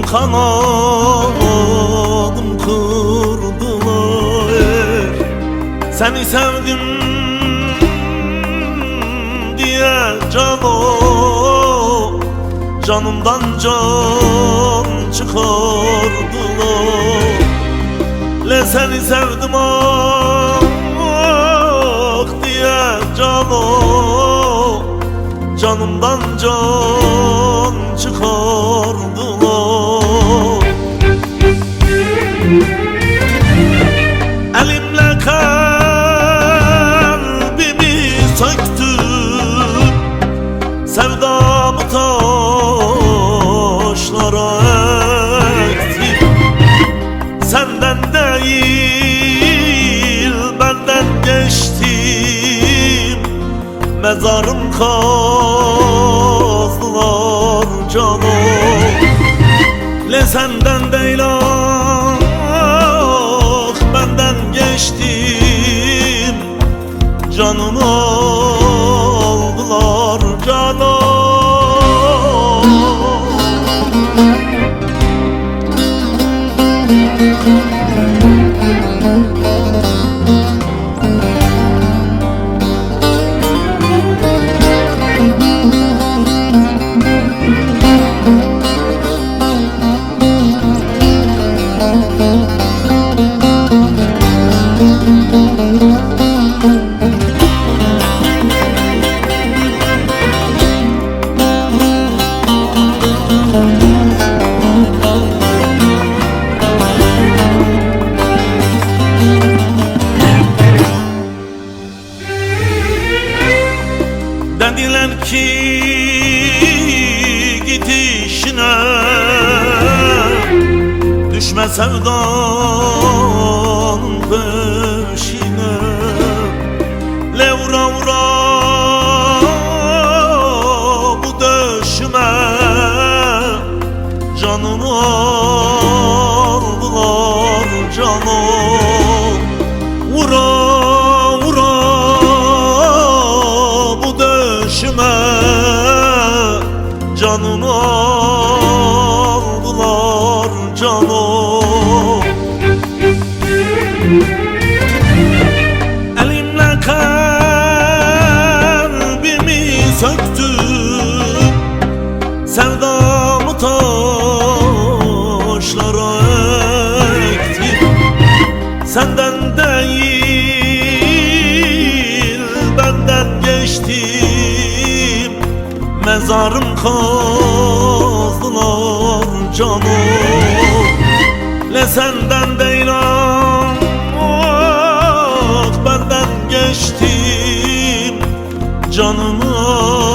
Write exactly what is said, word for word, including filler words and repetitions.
kanadım kırdılar. Seni sevdim diye canım, canımdan can çıkardılar. Le seni sevdim ah diye canım, canımdan can çıkardılar. Elimle kalbimi söktüm, sevdamı taşlara ektim. Senden değil benden geçtim, mezarım kazdılar canım. Le senden değil ah benden geçtim, canımı aldılar canım. Dediler ki git işine, düşme sevdanın peşine. Le vura vura bu döşüme, canımı aldılar canım. Vura vura bu döşüme, canımı aldılar canım. Elimle kalbimi söktüm, sevdamı taşlara ektim. Senden değil benden geçtim, mezarım kazdılar canım. Le senden değil ah benden geçtim, canımı